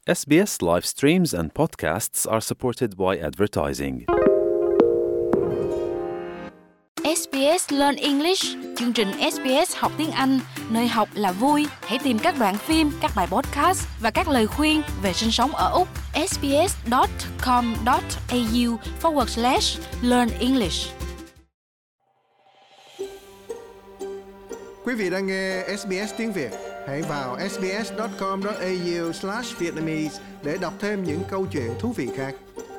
SBS live streams and podcasts are supported by advertising. SBS Learn English, chương trình SBS học tiếng Anh, nơi học là vui. Hãy tìm các đoạn phim, các bài podcast và các lời khuyên về sinh sống ở Úc. sbs.com.au/learn English. Quý vị đang nghe SBS tiếng Việt. Hãy vào sbs.com.au/Vietnamese để đọc thêm những câu chuyện thú vị khác.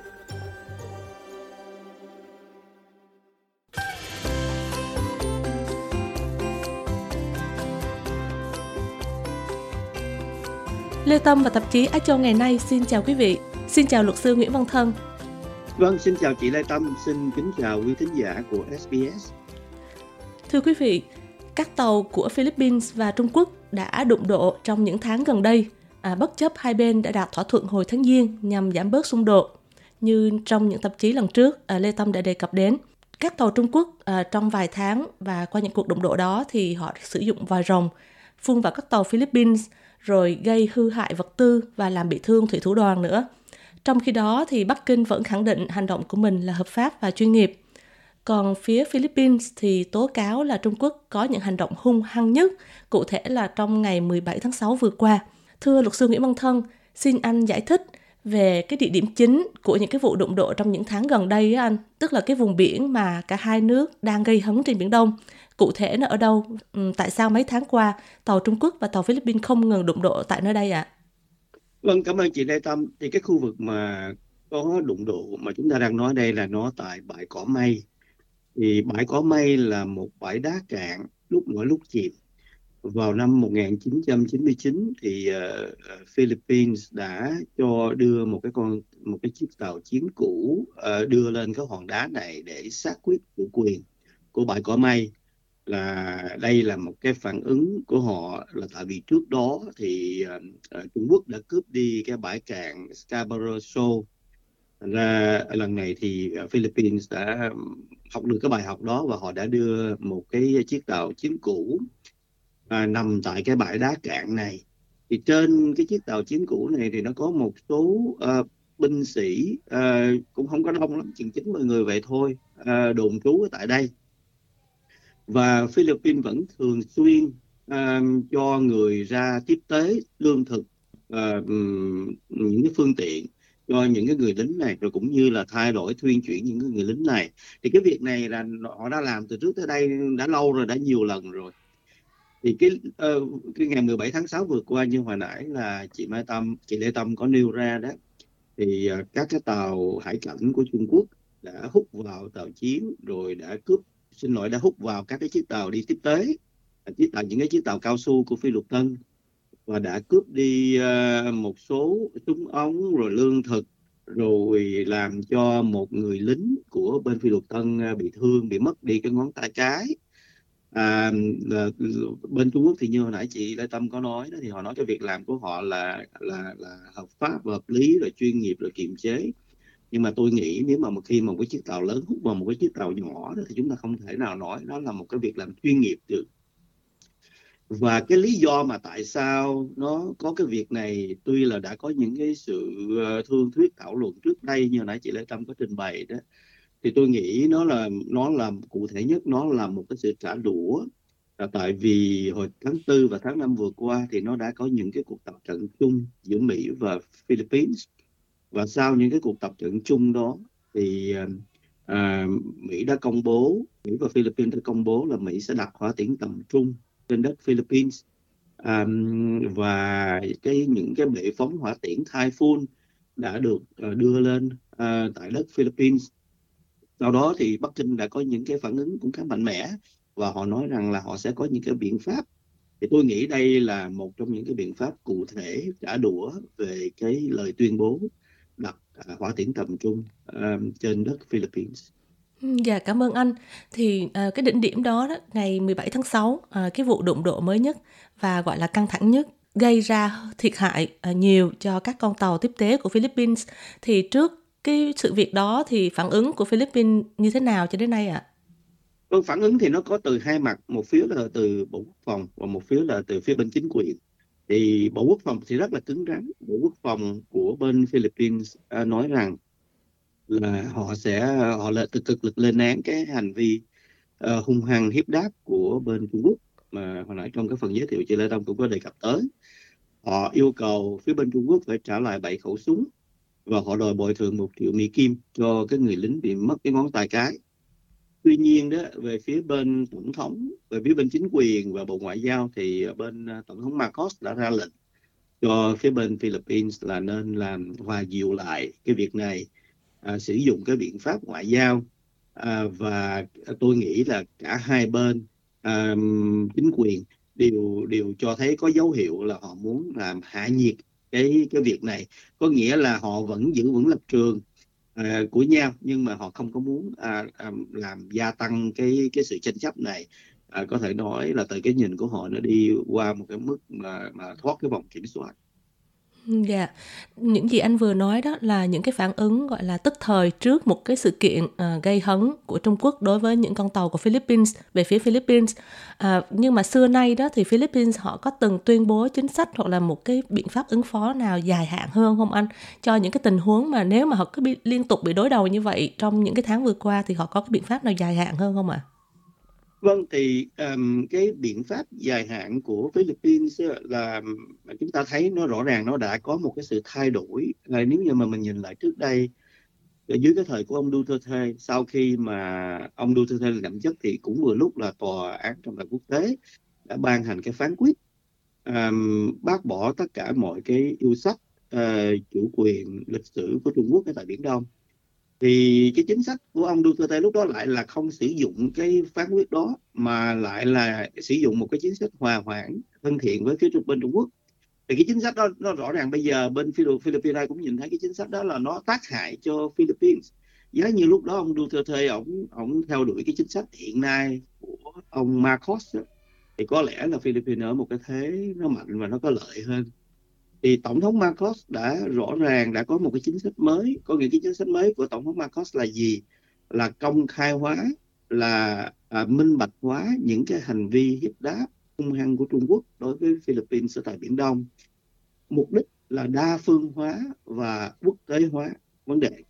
Lê Tâm và tạp chí Á Châu ngày nay xin chào quý vị. Xin chào luật sư Nguyễn Văn Thân. Vâng, xin chào chị Lê Tâm, xin kính chào quý thính giả của SBS. Thưa quý vị, các tàu của Philippines và Trung Quốc đã đụng độ trong những tháng gần đây, bất chấp hai bên đã đạt thỏa thuận hồi tháng Giêng nhằm giảm bớt xung đột. Như trong những tạp chí lần trước, Lê Tâm đã đề cập đến. Các tàu Trung Quốc trong vài tháng và qua những cuộc đụng độ đó thì họ sử dụng vòi rồng phun vào các tàu Philippines rồi gây hư hại vật tư và làm bị thương thủy thủ đoàn nữa. Trong khi đó thì Bắc Kinh vẫn khẳng định hành động của mình là hợp pháp và chuyên nghiệp. Còn phía Philippines thì tố cáo là Trung Quốc có những hành động hung hăng nhất, cụ thể là trong ngày 17 tháng 6 vừa qua. Thưa luật sư Nguyễn Văn Thân, xin anh giải thích về cái địa điểm chính của những cái vụ đụng độ trong những tháng gần đây á anh, tức là cái vùng biển mà cả hai nước đang gây hấn trên Biển Đông. Cụ thể nó ở đâu? Tại sao mấy tháng qua tàu Trung Quốc và tàu Philippines không ngừng đụng độ tại nơi đây ạ? Vâng, cảm ơn chị Lê Tâm. Thì cái khu vực mà có đụng độ mà chúng ta đang nói đây là nó tại bãi Cỏ Mây. Thì bãi Cỏ Mây là một bãi đá cạn lúc nổi lúc chìm. Vào năm 1999 thì Philippines đã cho đưa một cái chiếc tàu chiến cũ đưa lên cái hòn đá này để xác quyết chủ quyền của bãi Cỏ Mây. Là đây là một cái phản ứng của họ, là tại vì trước đó thì Trung Quốc đã cướp đi cái bãi cạn Scarborough Shoal. Thành ra lần này thì Philippines đã học được cái bài học đó và họ đã đưa một cái chiếc tàu chiến cũ nằm tại cái bãi đá cạn này. Thì trên cái chiếc tàu chiến cũ này thì nó có một số binh sĩ, cũng không có đông lắm, chừng 90 người vậy thôi, đồn trú ở tại đây. Và Philippines vẫn thường xuyên cho người ra tiếp tế lương thực, những cái phương tiện cho những cái người lính này, rồi cũng như là thay đổi thuyên chuyển những cái người lính này. Thì cái việc này là họ đã làm từ trước tới đây đã lâu rồi, đã nhiều lần rồi. Thì cái ngày 17 tháng 6 vừa qua như hồi nãy là chị Lê Tâm có nêu ra đó, thì các cái tàu hải cảnh của Trung Quốc đã hút vào tàu chiến rồi đã hút vào các cái chiếc tàu đi tiếp tế, những cái chiếc tàu cao su của Phi Lục Tân, và đã cướp đi một số súng ống rồi lương thực, rồi làm cho một người lính của bên Phi Lục Tân bị thương, bị mất đi cái ngón tay cái. Bên Trung Quốc thì như hồi nãy chị Lê Tâm có nói đó, thì họ nói cái việc làm của họ là hợp pháp, hợp lý, rồi chuyên nghiệp, rồi kiềm chế. Nhưng mà tôi nghĩ nếu mà khi một cái chiếc tàu lớn hút vào một cái chiếc tàu nhỏ đó, thì chúng ta không thể nào nói đó là một cái việc làm chuyên nghiệp được. Và cái lý do mà tại sao nó có cái việc này, tuy là đã có những cái sự thương thuyết thảo luận trước đây như hồi nãy chị Lê Tâm có trình bày đó, thì tôi nghĩ nó là cụ thể nhất, nó là một cái sự trả đũa. Là tại vì hồi tháng 4 và tháng 5 vừa qua thì nó đã có những cái cuộc tập trận chung giữa Mỹ và Philippines. Và sau những cái cuộc tập trận chung đó thì Mỹ và Philippines đã công bố là Mỹ sẽ đặt hỏa tiễn tầm trung trên đất Philippines, và những cái bệ phóng hỏa tiễn Typhoon đã được đưa lên tại đất Philippines. Sau đó thì Bắc Kinh đã có những cái phản ứng cũng khá mạnh mẽ, và họ nói rằng là họ sẽ có những cái biện pháp. Thì tôi nghĩ đây là một trong những cái biện pháp cụ thể trả đũa về cái lời tuyên bố đặt hỏa tiễn tầm trung trên đất Philippines. Dạ, cảm ơn anh. Thì cái đỉnh điểm đó, ngày 17 tháng 6, cái vụ đụng độ mới nhất và gọi là căng thẳng nhất, gây ra thiệt hại nhiều cho các con tàu tiếp tế của Philippines. Thì trước cái sự việc đó thì phản ứng của Philippines như thế nào cho đến nay ạ? Vâng, phản ứng thì nó có từ hai mặt, một phía là từ Bộ Quốc phòng và một phía là từ phía bên chính quyền. thì Bộ Quốc phòng thì rất là cứng rắn. Bộ Quốc phòng của bên Philippines nói rằng là họ là cực lực lên án cái hành vi hung hăng hiếp đáp của bên Trung Quốc mà hồi nãy trong cái phần giới thiệu chị Lê Tâm cũng có đề cập tới. Họ yêu cầu phía bên Trung Quốc phải trả lại 7 khẩu súng và họ đòi bồi thường 1 triệu Mỹ Kim cho cái người lính bị mất cái ngón tay cái. Tuy nhiên đó, về phía bên tổng thống, về phía bên chính quyền và Bộ Ngoại giao thì bên tổng thống Marcos đã ra lệnh cho phía bên Philippines là nên làm hòa dịu lại cái việc này, sử dụng cái biện pháp ngoại giao, và tôi nghĩ là cả hai bên chính quyền đều cho thấy có dấu hiệu là họ muốn làm hạ nhiệt cái việc này, có nghĩa là họ vẫn giữ vững lập trường của nhau nhưng mà họ không có muốn làm gia tăng cái sự tranh chấp này. Có thể nói là từ cái nhìn của họ nó đi qua một cái mức mà thoát cái vòng kiểm soát. Dạ, những gì anh vừa nói đó là những cái phản ứng gọi là tức thời trước một cái sự kiện gây hấn của Trung Quốc đối với những con tàu của Philippines về phía Philippines. Nhưng mà xưa nay đó thì Philippines họ có từng tuyên bố chính sách hoặc là một cái biện pháp ứng phó nào dài hạn hơn không anh? Cho những cái tình huống mà nếu mà họ cứ liên tục bị đối đầu như vậy trong những cái tháng vừa qua thì họ có cái biện pháp nào dài hạn hơn không ạ? Vâng, thì cái biện pháp dài hạn của Philippines là chúng ta thấy nó rõ ràng nó đã có một cái sự thay đổi. Nếu như mà mình nhìn lại trước đây, dưới cái thời của ông Duterte, sau khi mà ông Duterte nhậm chức thì cũng vừa lúc là Tòa án trọng tài quốc tế đã ban hành cái phán quyết bác bỏ tất cả mọi cái yêu sách chủ quyền lịch sử của Trung Quốc ở tại Biển Đông. Thì cái chính sách của ông Duterte lúc đó lại là không sử dụng cái phán quyết đó mà lại là sử dụng một cái chính sách hòa hoãn thân thiện với phía bên Trung Quốc. Thì cái chính sách đó nó rõ ràng bây giờ bên Philippines cũng nhìn thấy cái chính sách đó là nó tác hại cho Philippines. Giá như lúc đó ông Duterte ông theo đuổi cái chính sách hiện nay của ông Marcos đó, thì có lẽ là Philippines ở một cái thế nó mạnh và nó có lợi hơn. Thì Tổng thống Marcos đã rõ ràng đã có một cái chính sách mới. Có nghĩa cái chính sách mới của Tổng thống Marcos là gì? Là công khai hóa, là minh bạch hóa những cái hành vi hiếp đáp hung hăng của Trung Quốc đối với Philippines ở tại Biển Đông. Mục đích là đa phương hóa và quốc tế hóa vấn đề.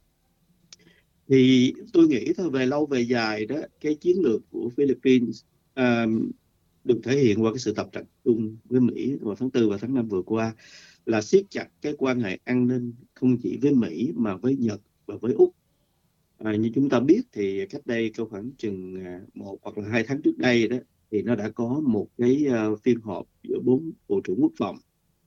Thì tôi nghĩ thôi về lâu về dài đó, cái chiến lược của Philippines được thể hiện qua cái sự tập trận chung với Mỹ vào tháng 4 và tháng 5 vừa qua là siết chặt cái quan hệ an ninh không chỉ với Mỹ mà với Nhật và với Úc. Như chúng ta biết thì cách đây khoảng chừng 1 hoặc là 2 tháng trước đây đó thì nó đã có một cái phiên họp giữa 4 bộ trưởng quốc phòng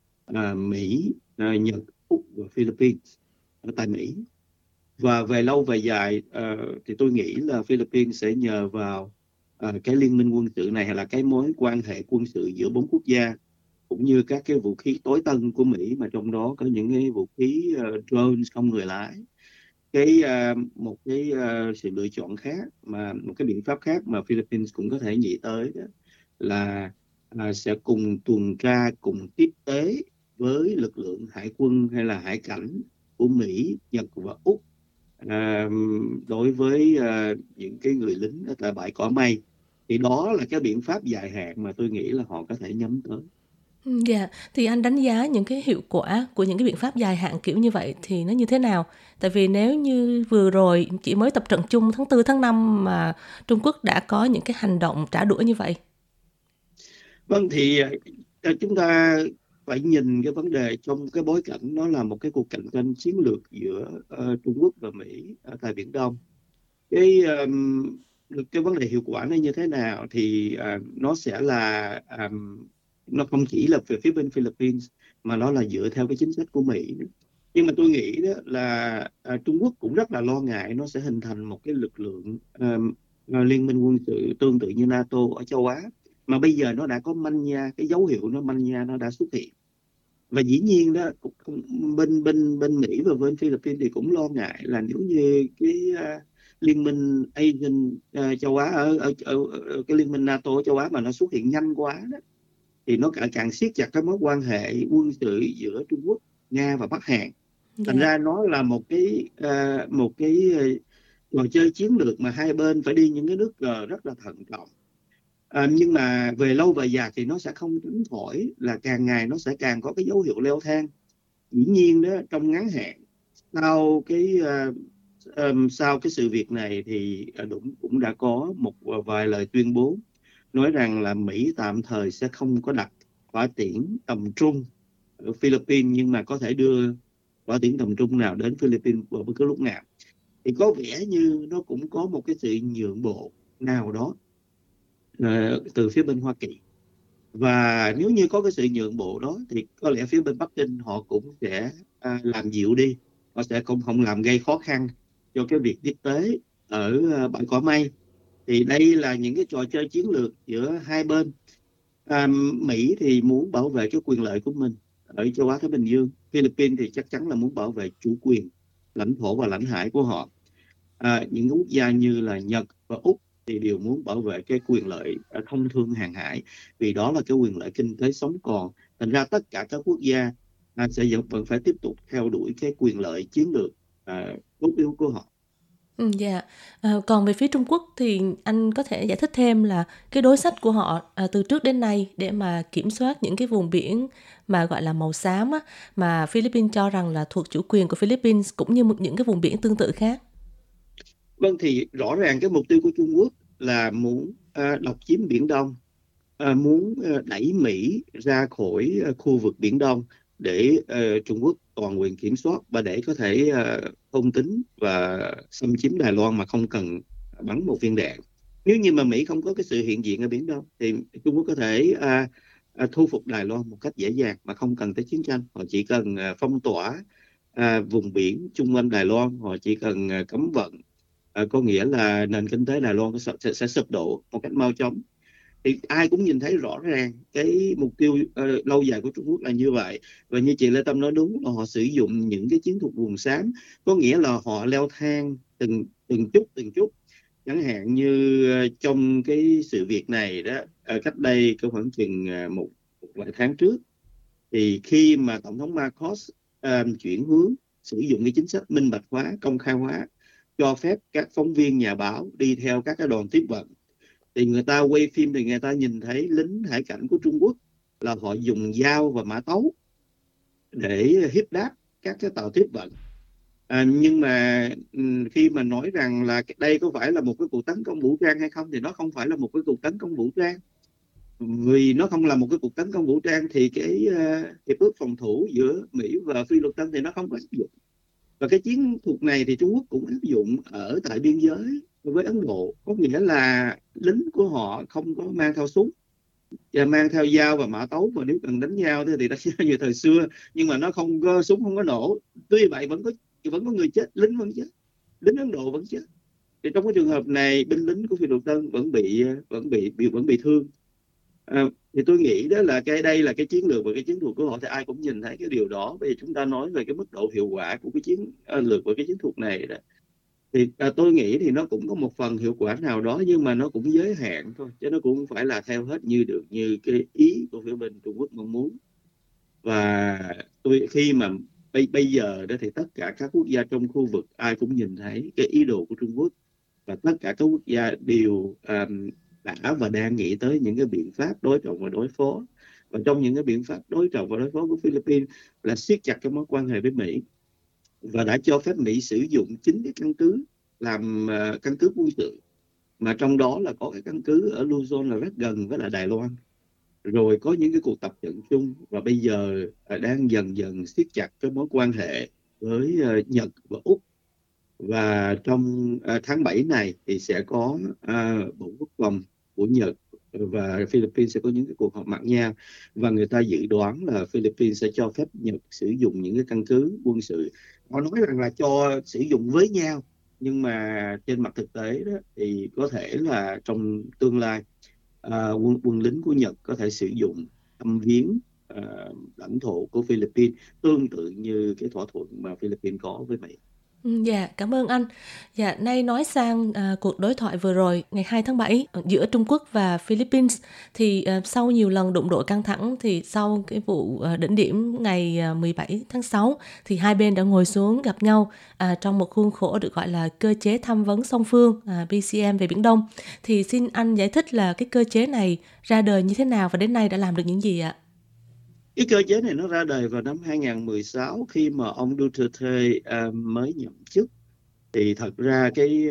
Mỹ, Nhật, Úc và Philippines ở tại Mỹ. Và về lâu về dài thì tôi nghĩ là Philippines sẽ nhờ vào cái liên minh quân sự này hay là cái mối quan hệ quân sự giữa 4 quốc gia cũng như các cái vũ khí tối tân của Mỹ, mà trong đó có những cái vũ khí drone không người lái. Một cái sự lựa chọn khác, mà một cái biện pháp khác mà Philippines cũng có thể nghĩ tới đó là sẽ cùng tuần tra, cùng tiếp tế với lực lượng hải quân hay là hải cảnh của Mỹ, Nhật và Úc đối với những cái người lính ở tại bãi cỏ mây. Thì đó là cái biện pháp dài hạn mà tôi nghĩ là họ có thể nhắm tới. Dạ, thì anh đánh giá những cái hiệu quả của những cái biện pháp dài hạn kiểu như vậy thì nó như thế nào? Tại vì nếu như vừa rồi chỉ mới tập trận chung tháng 4, tháng 5 mà Trung Quốc đã có những cái hành động trả đũa như vậy. Vâng, thì chúng ta phải nhìn cái vấn đề trong cái bối cảnh nó là một cái cuộc cạnh tranh chiến lược giữa Trung Quốc và Mỹ ở tại Biển Đông. Cái vấn đề hiệu quả nó như thế nào thì nó sẽ là nó không chỉ là về phía bên Philippines mà nó là dựa theo cái chính sách của Mỹ. Nhưng mà tôi nghĩ đó là Trung Quốc cũng rất là lo ngại nó sẽ hình thành một cái lực lượng liên minh quân sự tương tự như NATO ở châu Á, mà bây giờ nó đã có manh nha, cái dấu hiệu nó manh nha nó đã xuất hiện. Và dĩ nhiên đó bên Mỹ và bên Philippines thì cũng lo ngại là nếu như cái liên minh Asian châu Á ở cái liên minh NATO ở châu Á mà nó xuất hiện nhanh quá đó, thì nó càng siết chặt cái mối quan hệ quân sự giữa Trung Quốc, Nga và Bắc Hàn. Thành ra nó là một cái trò chơi chiến lược mà hai bên phải đi những cái nước rất là thận trọng. Nhưng mà về lâu về dài thì nó sẽ không tránh khỏi là càng ngày nó sẽ càng có cái dấu hiệu leo thang. Dĩ nhiên đó, trong ngắn hạn sau cái sự việc này thì cũng đã có một vài lời tuyên bố nói rằng là Mỹ tạm thời sẽ không có đặt hỏa tiễn tầm trung ở Philippines, nhưng mà có thể đưa hỏa tiễn tầm trung nào đến Philippines vào bất cứ lúc nào. Thì có vẻ như nó cũng có một cái sự nhượng bộ nào đó từ phía bên Hoa Kỳ. Và nếu như có cái sự nhượng bộ đó thì có lẽ phía bên Bắc Kinh họ cũng sẽ làm dịu đi. Họ sẽ không làm gây khó khăn cho cái việc tiếp tế ở bãi cỏ mây. Thì đây là những cái trò chơi chiến lược giữa hai bên. Mỹ thì muốn bảo vệ cái quyền lợi của mình ở châu Á Thái Bình Dương. Philippines thì chắc chắn là muốn bảo vệ chủ quyền lãnh thổ và lãnh hải của họ. Những quốc gia như là Nhật và Úc thì đều muốn bảo vệ cái quyền lợi thông thương hàng hải, vì đó là cái quyền lợi kinh tế sống còn. Thành ra tất cả các quốc gia sẽ vẫn phải tiếp tục theo đuổi cái quyền lợi chiến lược cốt yếu của họ. Dạ. Còn về phía Trung Quốc thì anh có thể giải thích thêm là cái đối sách của họ từ trước đến nay để mà kiểm soát những cái vùng biển mà gọi là màu xám á, mà Philippines cho rằng là thuộc chủ quyền của Philippines, cũng như những cái vùng biển tương tự khác. Vâng, thì rõ ràng cái mục tiêu của Trung Quốc là muốn độc chiếm Biển Đông, muốn đẩy Mỹ ra khỏi khu vực Biển Đông để Trung Quốc toàn quyền kiểm soát và để có thể thôn tính và xâm chiếm Đài Loan mà không cần bắn một viên đạn. Nếu như mà Mỹ không có cái sự hiện diện ở Biển Đông thì Trung Quốc có thể thu phục Đài Loan một cách dễ dàng mà không cần tới chiến tranh. Họ chỉ cần phong tỏa vùng biển chung quanh Đài Loan, họ chỉ cần cấm vận, có nghĩa là nền kinh tế Đài Loan sẽ sụp đổ một cách mau chóng. Thì ai cũng nhìn thấy rõ ràng cái mục tiêu lâu dài của Trung Quốc là như vậy. Và như chị Lê Tâm nói đúng là họ sử dụng những cái chiến thuật vùng xám, có nghĩa là họ leo thang từng chút. Chẳng hạn như trong cái sự việc này đó, cách đây có khoảng chừng một vài tháng trước, thì khi mà Tổng thống Marcos chuyển hướng sử dụng cái chính sách minh bạch hóa, công khai hóa, cho phép các phóng viên nhà báo đi theo các cái đoàn tiếp vận, thì người ta quay phim thì người ta nhìn thấy lính hải cảnh của Trung Quốc là họ dùng dao và mã tấu để hiếp đáp các cái tàu tiếp vận. Nhưng mà khi mà nói rằng là đây có phải là một cái cuộc tấn công vũ trang hay không, thì nó không phải là một cái cuộc tấn công vũ trang. Vì nó không là một cái cuộc tấn công vũ trang thì cái hiệp ước phòng thủ giữa Mỹ và Phi Luật Tân thì nó không có áp dụng. Và cái chiến thuật này thì Trung Quốc cũng áp dụng ở tại biên giới với Ấn Độ, có nghĩa là lính của họ không có mang theo súng và mang theo dao và mã tấu, và nếu cần đánh nhau thì đánh như thời xưa, nhưng mà nó không có súng, không có nổ. Tuy vậy vẫn có người chết, lính vẫn chết, lính Ấn Độ vẫn chết. Thì trong cái trường hợp này, binh lính của Phi Luật Tân vẫn bị thương. Thì tôi nghĩ đó là đây là cái chiến lược và cái chiến thuật của họ, thì ai cũng nhìn thấy cái điều đó. Bây giờ chúng ta nói về cái mức độ hiệu quả của cái chiến lược và cái chiến thuật này đó, thì tôi nghĩ thì nó cũng có một phần hiệu quả nào đó, nhưng mà nó cũng giới hạn thôi, chứ nó cũng không phải là theo hết như cái ý của phía bên Trung Quốc mong muốn. Và khi mà bây giờ đó thì tất cả các quốc gia trong khu vực ai cũng nhìn thấy cái ý đồ của Trung Quốc, và tất cả các quốc gia đều đã và đang nghĩ tới những cái biện pháp đối trọng và đối phó. Và trong những cái biện pháp đối trọng và đối phó của Philippines là siết chặt cái mối quan hệ với Mỹ, và đã cho phép Mỹ sử dụng chính cái căn cứ làm căn cứ quân sự, mà trong đó là có cái căn cứ ở Luzon là rất gần với là Đài Loan, rồi có những cái cuộc tập trận chung, và bây giờ đang dần dần siết chặt cái mối quan hệ với Nhật và Úc. Và trong tháng 7 này thì sẽ có Bộ Quốc phòng của Nhật và Philippines sẽ có những cái cuộc họp mặt nhau, và người ta dự đoán là Philippines sẽ cho phép Nhật sử dụng những cái căn cứ quân sự. Họ nói rằng là cho sử dụng với nhau, nhưng mà trên mặt thực tế đó thì có thể là trong tương lai quân lính của Nhật có thể sử dụng thăm viếng lãnh thổ của Philippines, tương tự như cái thỏa thuận mà Philippines có với Mỹ. Dạ, cảm ơn anh. Dạ, nay nói sang cuộc đối thoại vừa rồi ngày 2 tháng 7 giữa Trung Quốc và Philippines thì sau nhiều lần đụng độ căng thẳng thì sau cái vụ đỉnh điểm ngày 17 tháng 6 thì hai bên đã ngồi xuống gặp nhau trong một khuôn khổ được gọi là cơ chế tham vấn song phương BCM về Biển Đông. Thì xin anh giải thích là cái cơ chế này ra đời như thế nào và đến nay đã làm được những gì ạ? Cái cơ chế này nó ra đời vào năm 2016 khi mà ông Duterte mới nhậm chức. Thì thật ra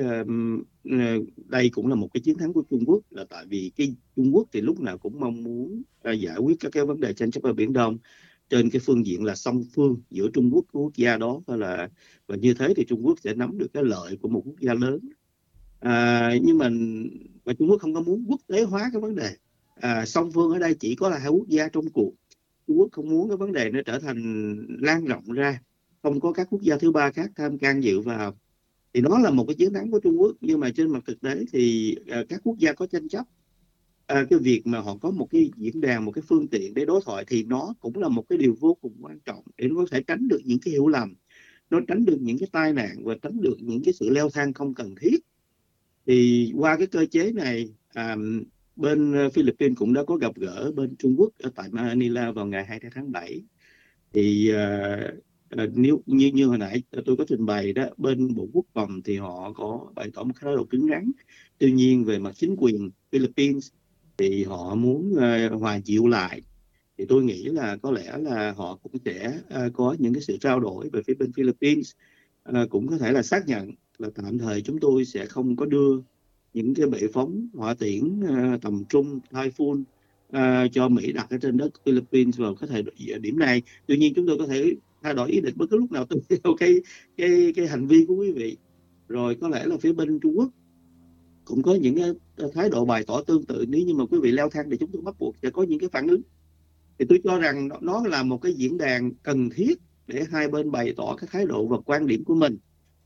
đây cũng là một cái chiến thắng của Trung Quốc, là tại vì cái Trung Quốc thì lúc nào cũng mong muốn giải quyết các cái vấn đề tranh chấp ở Biển Đông trên cái phương diện là song phương giữa Trung Quốc và quốc gia đó, và như thế thì Trung Quốc sẽ nắm được cái lợi của một quốc gia lớn. Nhưng mà Trung Quốc không có muốn quốc tế hóa cái vấn đề. Song phương ở đây chỉ có là hai quốc gia trong cuộc. Trung Quốc không muốn cái vấn đề nó trở thành lan rộng ra, không có các quốc gia thứ ba khác can dự vào. Thì nó là một cái chiến thắng của Trung Quốc, nhưng mà trên mặt thực tế thì các quốc gia có tranh chấp. Cái việc mà họ có một cái diễn đàn, một cái phương tiện để đối thoại thì nó cũng là một cái điều vô cùng quan trọng để nó có thể tránh được những cái hiểu lầm, nó tránh được những cái tai nạn và tránh được những cái sự leo thang không cần thiết. Thì qua cái cơ chế này, bên Philippines cũng đã có gặp gỡ bên Trung Quốc ở tại Manila vào ngày 2 tháng 7. Thì nếu như hồi nãy tôi có trình bày đó, bên Bộ Quốc phòng thì họ có bày tỏ một thái độ cứng rắn. Tuy nhiên về mặt chính quyền Philippines thì họ muốn hòa dịu lại. Thì tôi nghĩ là có lẽ là họ cũng sẽ có những cái sự trao đổi về phía bên Philippines. Cũng có thể là xác nhận là tạm thời chúng tôi sẽ không có đưa những cái bệ phóng hỏa tiễn tầm trung Typhoon cho Mỹ đặt ở trên đất Philippines vào cái thời điểm này. Tuy nhiên chúng tôi có thể thay đổi ý định bất cứ lúc nào tùy theo cái hành vi của quý vị. Rồi có lẽ là phía bên Trung Quốc cũng có những cái thái độ bày tỏ tương tự. Nếu như mà quý vị leo thang thì chúng tôi bắt buộc sẽ có những cái phản ứng. Thì tôi cho rằng nó là một cái diễn đàn cần thiết để hai bên bày tỏ cái thái độ và quan điểm của mình.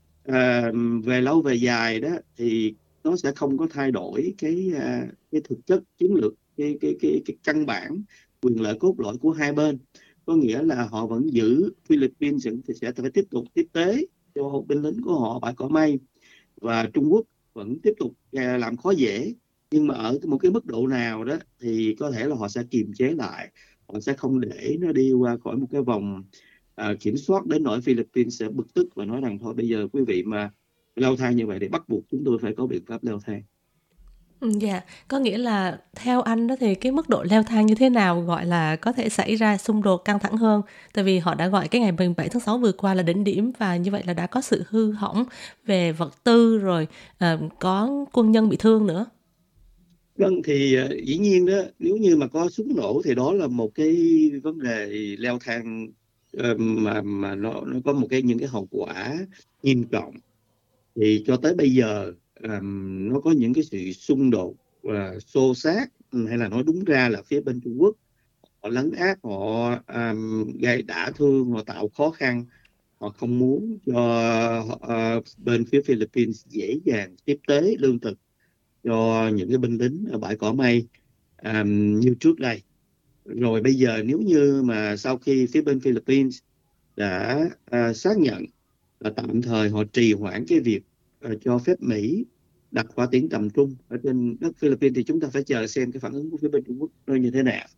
Về lâu về dài đó thì nó sẽ không có thay đổi cái thực chất chiến lược, cái căn bản quyền lợi cốt lõi của hai bên. Có nghĩa là họ vẫn giữ Philippines sẽ phải tiếp tục tiếp tế cho binh lính của họ bãi cỏ mây, và Trung Quốc vẫn tiếp tục làm khó dễ, nhưng mà ở một cái mức độ nào đó thì có thể là họ sẽ kiềm chế lại, họ sẽ không để nó đi qua khỏi một cái vòng kiểm soát đến nỗi Philippines sẽ bực tức và nói rằng thôi bây giờ quý vị mà leo thang như vậy thì bắt buộc chúng tôi phải có biện pháp leo thang. Dạ, có nghĩa là theo anh đó thì cái mức độ leo thang như thế nào gọi là có thể xảy ra xung đột căng thẳng hơn? Tại vì họ đã gọi cái ngày 17 tháng 6 vừa qua là đỉnh điểm, và như vậy là đã có sự hư hỏng về vật tư rồi, có quân nhân bị thương nữa. Vâng, thì dĩ nhiên đó, nếu như mà có súng nổ thì đó là một cái vấn đề leo thang mà nó có những cái hậu quả nghiêm trọng. Thì cho tới bây giờ nó có những cái sự xung đột xô xát, hay là nói đúng ra là phía bên Trung Quốc họ lấn át, họ gây đả thương, họ tạo khó khăn, họ không muốn cho bên phía Philippines dễ dàng tiếp tế lương thực cho những cái binh lính ở bãi cỏ mây như trước đây. Rồi bây giờ nếu như mà sau khi phía bên Philippines đã xác nhận là tạm thời họ trì hoãn cái việc cho phép Mỹ đặt hỏa tiễn tầm trung ở trên đất Philippines, thì chúng ta phải chờ xem cái phản ứng của phía bên Trung Quốc nó như thế nào.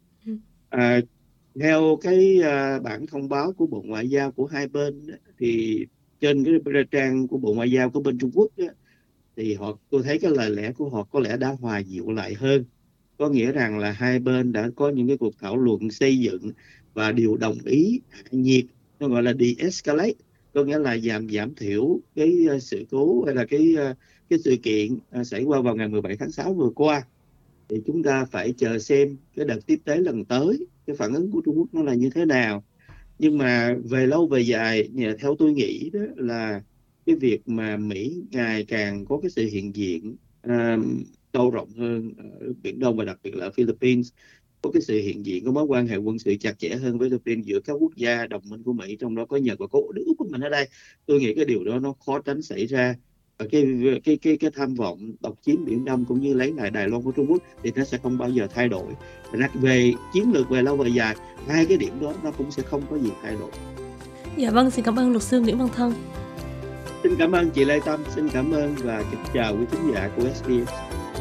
Theo cái bản thông báo của Bộ Ngoại giao của hai bên thì trên cái trang của Bộ Ngoại giao của bên Trung Quốc thì tôi thấy cái lời lẽ của họ có lẽ đã hòa dịu lại hơn. Có nghĩa rằng là hai bên đã có những cái cuộc thảo luận xây dựng và đều đồng ý hạ nhiệt, nó gọi là de-escalate, có nghĩa là giảm thiểu cái sự cố hay là cái sự kiện xảy qua vào ngày 17 tháng 6 vừa qua. Thì chúng ta phải chờ xem cái đợt tiếp tế lần tới, cái phản ứng của Trung Quốc nó là như thế nào. Nhưng mà về lâu về dài, theo tôi nghĩ đó là cái việc mà Mỹ ngày càng có cái sự hiện diện sâu rộng hơn ở Biển Đông và đặc biệt là ở Philippines, có cái sự hiện diện, có mối quan hệ quân sự chặt chẽ hơn với Philippines giữa các quốc gia đồng minh của Mỹ, trong đó có Nhật và có nước Úc của mình ở đây. Tôi nghĩ cái điều đó nó khó tránh xảy ra. Và cái tham vọng độc chiếm Biển Đông cũng như lấy lại Đài Loan của Trung Quốc thì nó sẽ không bao giờ thay đổi. Về chiến lược về lâu về dài, hai cái điểm đó nó cũng sẽ không có gì thay đổi. Dạ vâng, xin cảm ơn luật sư Nguyễn Văn Thân. Xin cảm ơn chị Lê Tâm, xin cảm ơn và kính chào quý khán giả của SBS.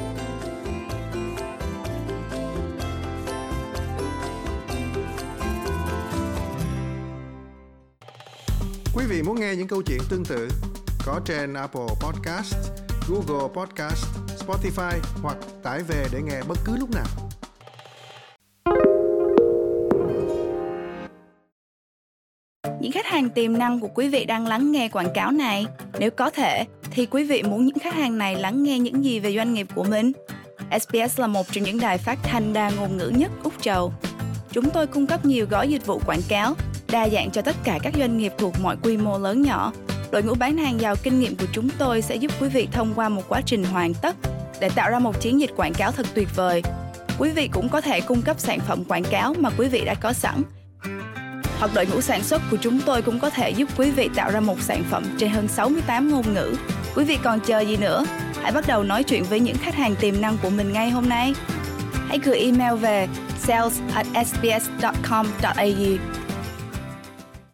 Quý vị muốn nghe những câu chuyện tương tự có trên Apple Podcast, Google Podcast, Spotify hoặc tải về để nghe bất cứ lúc nào. Những khách hàng tiềm năng của quý vị đang lắng nghe quảng cáo này. Nếu có thể, thì quý vị muốn những khách hàng này lắng nghe những gì về doanh nghiệp của mình? SBS là một trong những đài phát thanh đa ngôn ngữ nhất Úc Châu. Chúng tôi cung cấp nhiều gói dịch vụ quảng cáo, đa dạng cho tất cả các doanh nghiệp thuộc mọi quy mô lớn nhỏ. Đội ngũ bán hàng giàu kinh nghiệm của chúng tôi sẽ giúp quý vị thông qua một quá trình hoàn tất để tạo ra một chiến dịch quảng cáo thật tuyệt vời. Quý vị cũng có thể cung cấp sản phẩm quảng cáo mà quý vị đã có sẵn. Hoặc đội ngũ sản xuất của chúng tôi cũng có thể giúp quý vị tạo ra một sản phẩm trên hơn 68 ngôn ngữ. Quý vị còn chờ gì nữa? Hãy bắt đầu nói chuyện với những khách hàng tiềm năng của mình ngay hôm nay. Hãy gửi email về sales@sbs.com.au